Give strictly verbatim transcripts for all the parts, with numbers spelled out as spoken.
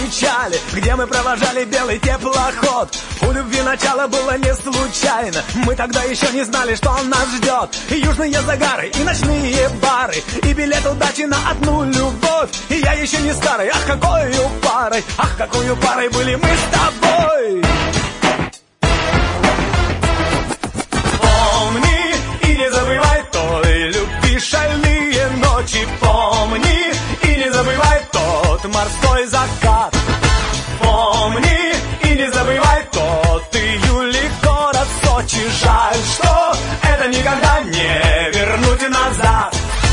встречали, где мы провожали белый теплоход. У любви начало было не случайно, мы тогда еще не знали, что нас ждет. И южные загары, и ночные бары, и билет удачи на одну любовь. И я еще не старый, ах, какою парой, ах, какую парой были мы с тобой. Помни и не забывай той любви шальные ночи. Помни и не забывай тот морской закат. Помни и не забывай тот июль, город Сочи. Жаль, что это никогда не вернуть назад.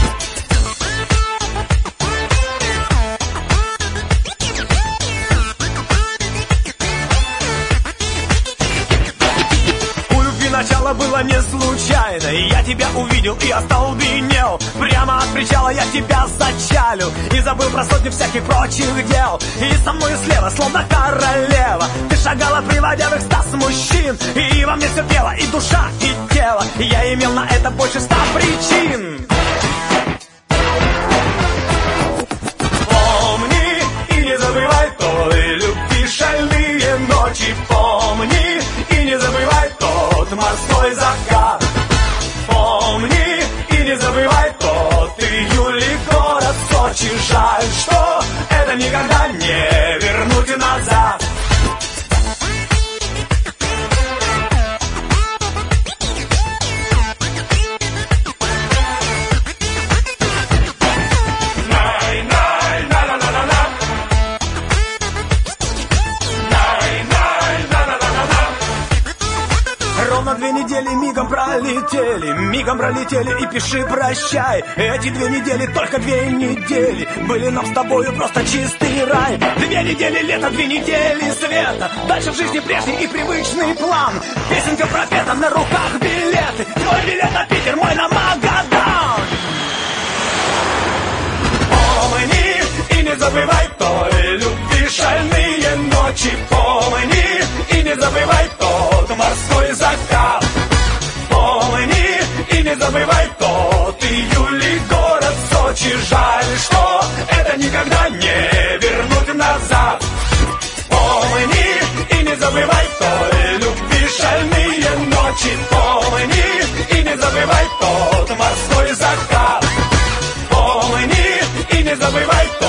Начало было не случайно, и я тебя увидел и остолбенел. Прямо от причала я тебя зачалил и забыл про сотни всяких прочих дел. И со мной слева, словно королева, ты шагала, приводя в экстаз мужчин. И во мне все пело, и душа, и тело, и я имел на это больше ста причин. Помни и не забывай той любви шальные ночи. Помни и не забывай тот морской закат. Помни и не забывай тот июль, город Сочи. Жаль, что это никогда не вернуть назад. Ровно две недели мигом пролетели, мигом пролетели, и пиши прощай. Эти две недели, только две недели, были нам с тобою просто чистый рай. Две недели лета, две недели света, дальше в жизни прежний и привычный план. Песенка пропета, на руках билеты, твой билет на Питер, мой на Магадан. Помни и не забывай той любви шальные ночи. Помни и не забывай тот морской закат. Помни и не забывай тот июль, город Сочи. Жаль, что это никогда не вернуть назад. Помни и не забывай той любви шальные ночи. Помни и не забывай тот морской закат. Помни и не забывай